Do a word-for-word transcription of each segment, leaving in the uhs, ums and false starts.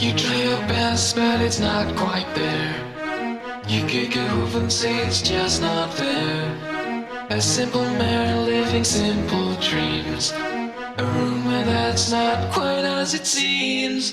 You try your best, but it's not quite there. You kick a hoof and say it's just not fair. A simple man living simple dreams. A room where that's not quite as it seems.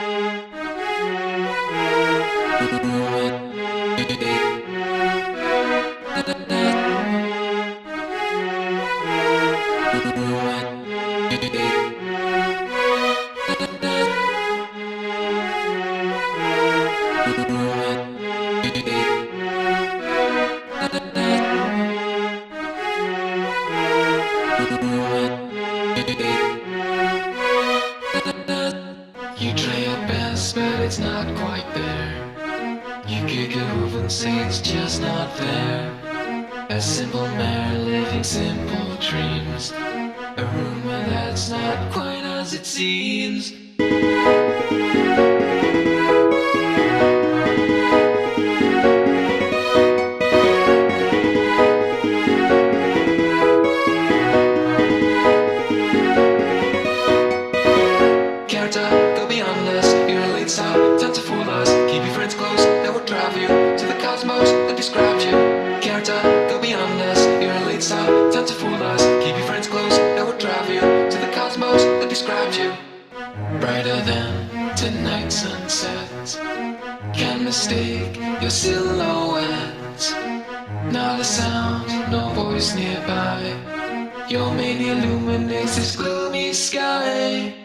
You try your best, but it's not quite there. You kick a hoof and say it's just not fair. A simple man living simple dreams. A room where that's not quite as it seems. Character, go beyond us. You're a late start, time to fool us. Keep your friends close, that will drive you to the cosmos that describes you. Character, go beyond us. You're a late start, time to fool us. Keep your friends close, that will drive you to the cosmos that describes you. Brighter than tonight's sunset. Can't mistake your silhouette. Not a sound, no voice nearby. Your mane illuminates this gloomy sky.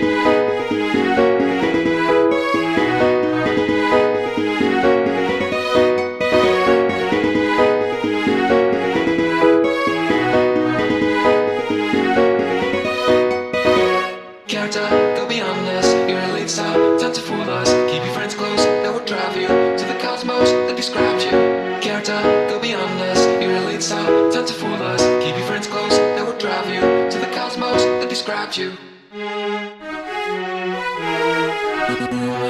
Character, go beyond us. You're a late start, time to fool us. Keep your friends close, that will drive you to the cosmos that describes you. Character, go beyond us. You're a late start, time to fool us. Keep your friends close, that will drive you to the cosmos that describes you.